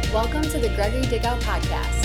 Welcome to the Gregory Dickow Podcast.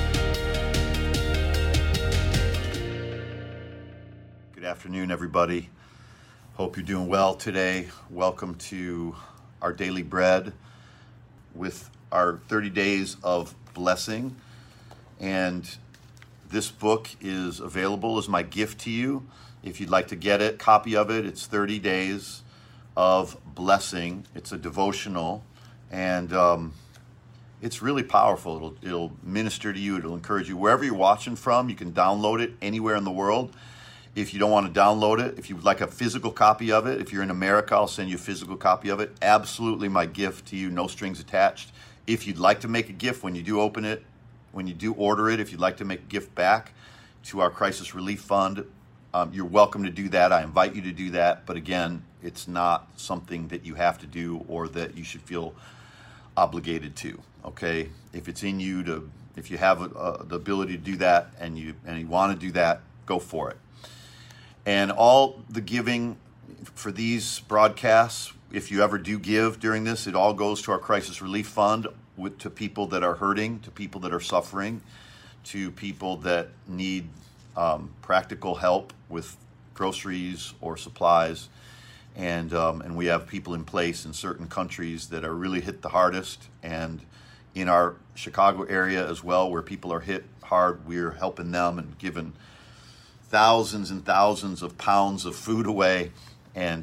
Good afternoon, everybody. Hope you're doing well today. Welcome to our daily bread with our 30 days of blessing. And this book is available as my gift to you. If you'd like to get it, copy of it, it's 30 days of blessing. It's a devotional, and it's really powerful. It'll minister to you. It'll encourage you. Wherever you're watching from, you can download it anywhere in the world. If you don't want to download it, if you'd like a physical copy of it, if you're in America, I'll send you a physical copy of it. Absolutely my gift to you, no strings attached. If you'd like to make a gift when you do open it, when you do order it, if you'd like to make a gift back to our Crisis Relief Fund, you're welcome to do that. I invite you to do that. But again, it's not something that you have to do or that you should feel obligated to. Okay, if it's in you if you have the ability to do that and you want to do that, go for it. And all the giving for these broadcasts, if you ever do give during this, it all goes to our Crisis Relief Fund, to people that are hurting, to people that are suffering, to people that need practical help with groceries or supplies. And we have people in place in certain countries that are really hit the hardest, and in our Chicago area as well, where people are hit hard, we're helping them and giving thousands and thousands of pounds of food away, and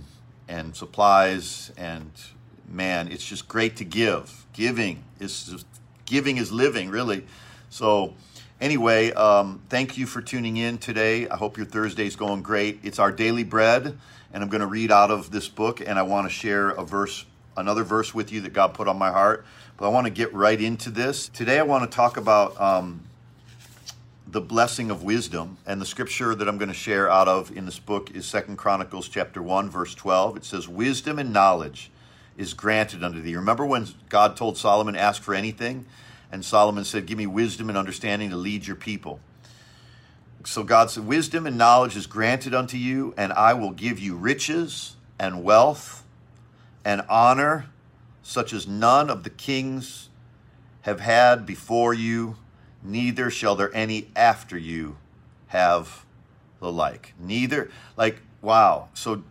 supplies. And man, it's just great to give. Giving is living, really. So anyway, thank you for tuning in today. I hope your Thursday's going great. It's our daily bread, and I'm going to read out of this book, and I want to share another verse with you that God put on my heart. But I want to get right into this. Today I want to talk about the blessing of wisdom, and the scripture that I'm going to share out of in this book is 2 Chronicles chapter 1, verse 12. It says, "Wisdom and knowledge is granted unto thee." Remember when God told Solomon, ask for anything? And Solomon said, give me wisdom and understanding to lead your people. So God said, wisdom and knowledge is granted unto you, and I will give you riches and wealth and honor, such as none of the kings have had before you, neither shall there any after you have the like. Wow. So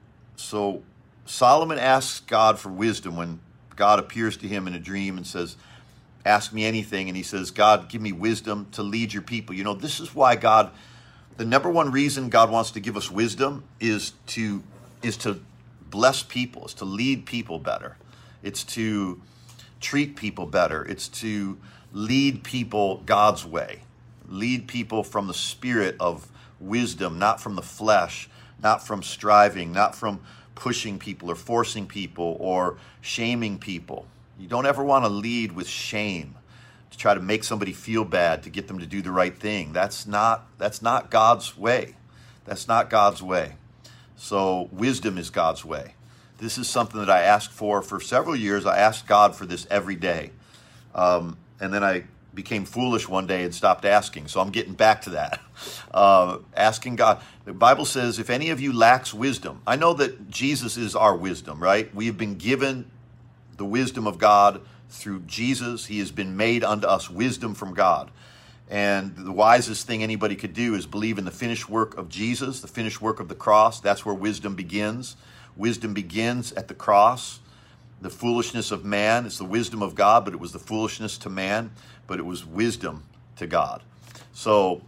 Solomon asks God for wisdom when God appears to him in a dream and says, ask me anything. And he says, God, give me wisdom to lead your people. You know, this is why the number one reason God wants to give us wisdom is to bless people, is to lead people better. It's to treat people better. It's to lead people God's way. Lead people from the spirit of wisdom, not from the flesh, not from striving, not from pushing people or forcing people or shaming people. You don't ever want to lead with shame, to try to make somebody feel bad, to get them to do the right thing. That's not God's way. That's not God's way. So wisdom is God's way. This is something that I asked for several years. I asked God for this every day. And then I became foolish one day and stopped asking. So I'm getting back to that. Asking God. The Bible says, if any of you lacks wisdom, I know that Jesus is our wisdom, right? We have been given the wisdom of God through Jesus. He has been made unto us wisdom from God. And the wisest thing anybody could do is believe in the finished work of Jesus, the finished work of the cross. That's where wisdom begins. Wisdom begins at the cross. The foolishness of man is the wisdom of God, but it was the foolishness to man, but it was wisdom to God. So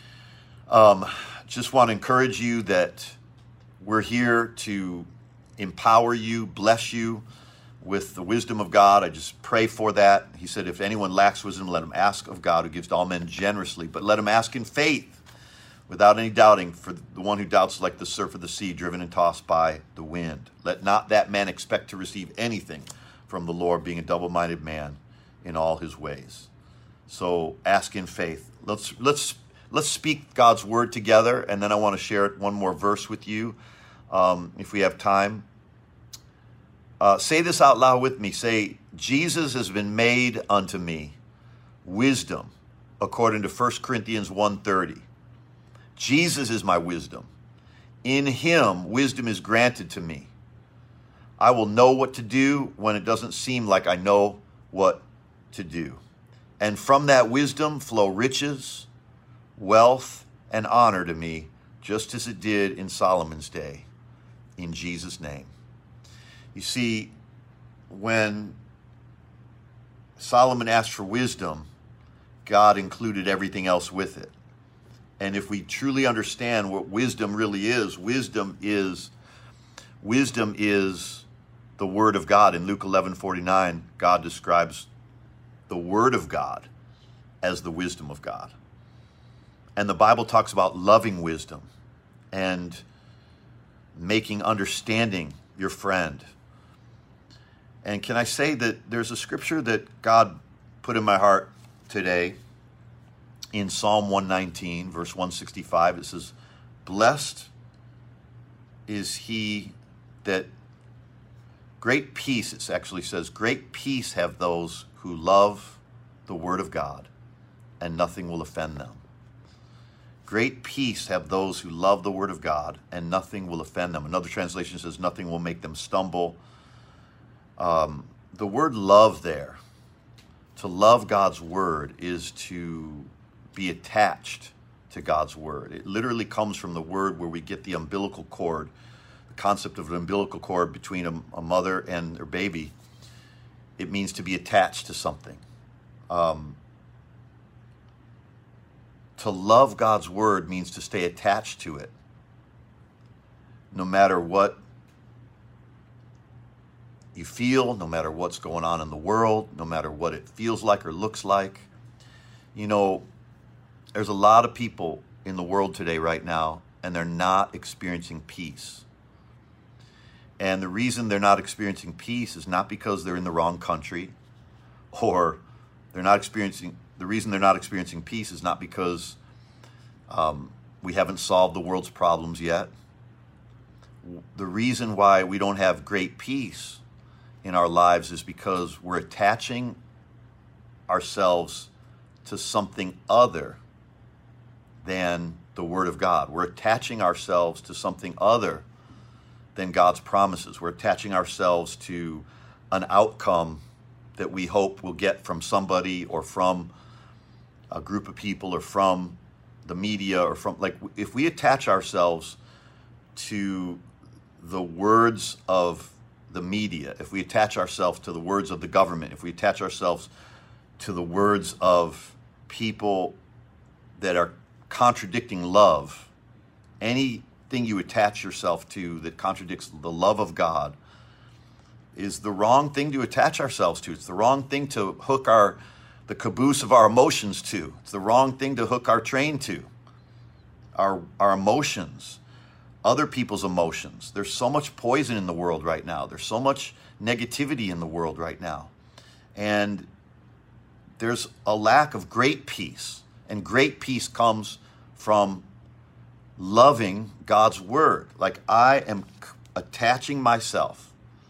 just want to encourage you that we're here to empower you, bless you with the wisdom of God. I just pray for that. He said, if anyone lacks wisdom, let him ask of God, who gives to all men generously, but let him ask in faith, without any doubting. For the one who doubts is like the surf of the sea, driven and tossed by the wind. Let not that man expect to receive anything from the Lord, being a double-minded man in all his ways. So ask in faith. Let's speak God's word together, and then I want to share one more verse with you, if we have time. Say this out loud with me. Say, Jesus has been made unto me wisdom, according to 1 Corinthians 1:30. Jesus is my wisdom. In him, wisdom is granted to me. I will know what to do when it doesn't seem like I know what to do. And from that wisdom flow riches, wealth, and honor to me, just as it did in Solomon's day, in Jesus' name. You see, when Solomon asked for wisdom, God included everything else with it. And if we truly understand what wisdom really is, wisdom is the Word of God. In Luke 11:49, God describes the Word of God as the wisdom of God. And the Bible talks about loving wisdom and making understanding your friend. And can I say that there's a scripture that God put in my heart today in Psalm 119, verse 165. It says, "Blessed is he that great peace," it actually says, "great peace have those who love the word of God, and nothing will offend them." Great peace have those who love the word of God, and nothing will offend them. Another translation says, nothing will make them stumble. The word love there, to love God's word, is to be attached to God's word. It literally comes from the word where we get the umbilical cord, the concept of an umbilical cord between a mother and her baby. It means to be attached to something. To love God's word means to stay attached to it, no matter what you feel, no matter what's going on in the world, no matter what it feels like or looks like. You know, there's a lot of people in the world today right now, and they're not experiencing peace. And the reason they're not experiencing peace is not because they're in the wrong country, or the reason they're not experiencing peace is not because we haven't solved the world's problems yet. The reason why we don't have great peace in our lives is because we're attaching ourselves to something other than the Word of God. We're attaching ourselves to something other than God's promises. We're attaching ourselves to an outcome that we hope we'll get from somebody, or from a group of people, or from the media, or from, like, if we attach ourselves to the words of the media, if we attach ourselves to the words of the government, if we attach ourselves to the words of people that are contradicting love, anything you attach yourself to that contradicts the love of God is the wrong thing to attach ourselves to. It's the wrong thing to hook the caboose of our emotions to. It's the wrong thing to hook our train to. Our emotions, other people's emotions. There's so much poison in the world right now. There's so much negativity in the world right now. And there's a lack of great peace. And great peace comes from loving God's word. Like, I am attaching myself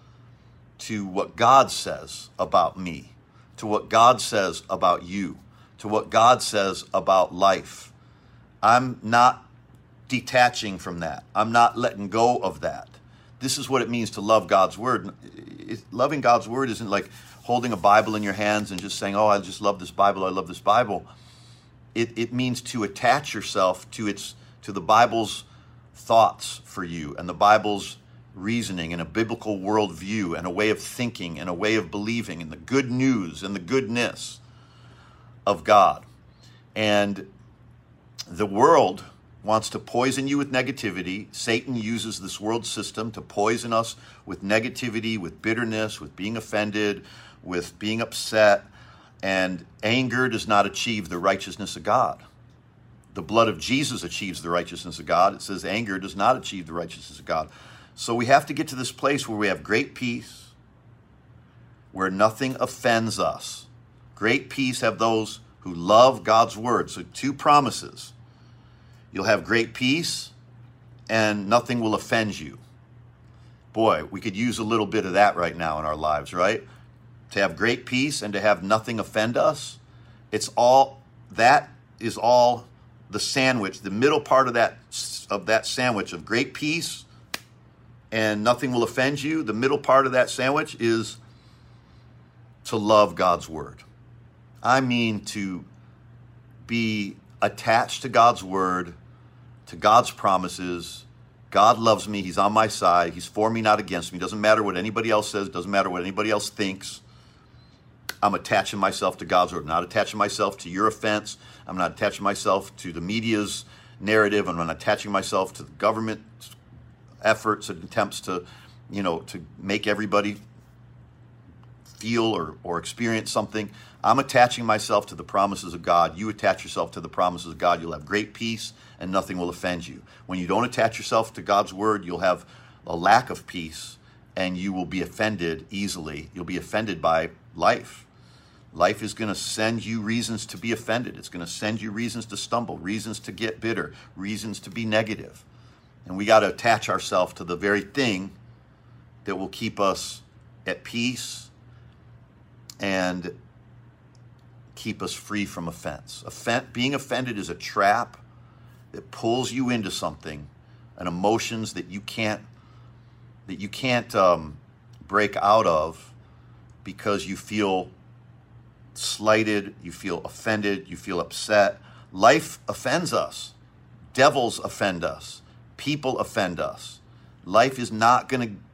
to what God says about me, to what God says about you, to what God says about life. I'm not detaching from that. I'm not letting go of that. This is what it means to love God's word. Loving God's word isn't like holding a Bible in your hands and just saying, oh, I just love this Bible, I love this Bible. It means to attach yourself to the Bible's thoughts for you, and the Bible's reasoning, and a biblical worldview, and a way of thinking, and a way of believing, and the good news and the goodness of God. And the world wants to poison you with negativity. Satan uses this world system to poison us with negativity, with bitterness, with being offended, with being upset. And anger does not achieve the righteousness of God. The blood of Jesus achieves the righteousness of God. It says anger does not achieve the righteousness of God. So we have to get to this place where we have great peace, where nothing offends us. Great peace have those who love God's word. So 2 promises. You'll have great peace, and nothing will offend you. Boy, we could use a little bit of that right now in our lives, right? To have great peace and to have nothing offend us. That is all the sandwich, the middle part of that sandwich of great peace and nothing will offend you. The middle part of that sandwich is to love God's word. I mean to be attached to God's word, to God's promises. God loves me. He's on my side. He's for me, not against me. Doesn't matter what anybody else says. Doesn't matter what anybody else thinks. I'm attaching myself to God's word. I'm not attaching myself to your offense. I'm not attaching myself to the media's narrative. I'm not attaching myself to the government efforts and attempts to, to make everybody feel or experience something. I'm attaching myself to the promises of God. You attach yourself to the promises of God. You'll have great peace and nothing will offend you. When you don't attach yourself to God's word, you'll have a lack of peace and you will be offended easily. You'll be offended by life. Life is going to send you reasons to be offended. It's going to send you reasons to stumble, reasons to get bitter, reasons to be negative. And we got to attach ourselves to the very thing that will keep us at peace and keep us free from offense. Being offended is a trap that pulls you into something, and emotions that you can't break out of because you feel slighted, you feel offended, you feel upset. Life offends us. Devils offend us. People offend us. Life is not going to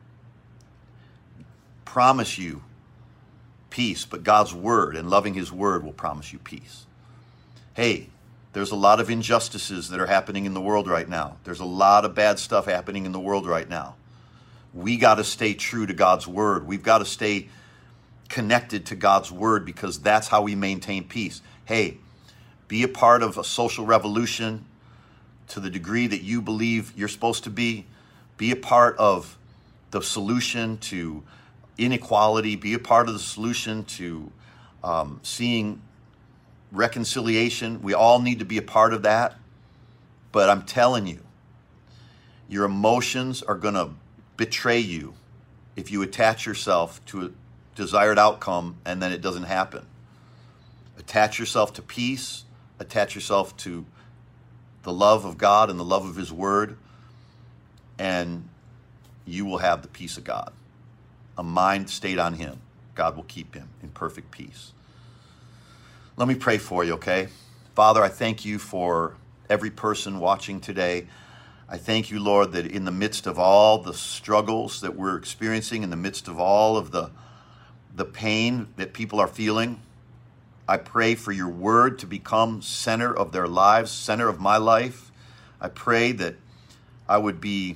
promise you peace, but God's word and loving his word will promise you peace. Hey, there's a lot of injustices that are happening in the world right now. There's a lot of bad stuff happening in the world right now. We got to stay true to God's word. We've got to stay connected to God's word because that's how we maintain peace. Hey, be a part of a social revolution to the degree that you believe you're supposed to be. Be a part of the solution to inequality. Be a part of the solution to seeing reconciliation. We all need to be a part of that. But I'm telling you, your emotions are going to betray you if you attach yourself to a desired outcome and then it doesn't happen. Attach yourself to peace. Attach yourself to the love of God and the love of his word, and you will have the peace of God. A mind stayed on him, God will keep him in perfect peace. Let me pray for you, okay? Father, I thank you for every person watching today. I thank you, Lord, that in the midst of all the struggles that we're experiencing, in the midst of all of the pain that people are feeling, I pray for your word to become center of their lives, center of my life. I pray that I would be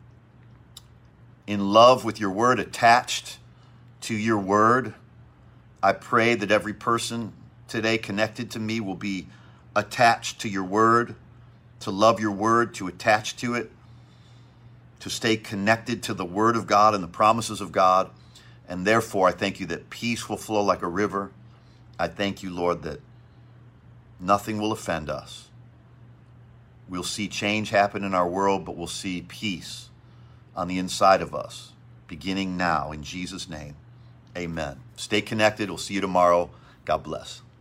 in love with your word, attached to your word. I pray that every person today connected to me will be attached to your word, to love your word, to attach to it, to stay connected to the word of God and the promises of God. And therefore, I thank you that peace will flow like a river. I thank you, Lord, that nothing will offend us. We'll see change happen in our world, but we'll see peace on the inside of us, beginning now. In Jesus' name, amen. Stay connected. We'll see you tomorrow. God bless.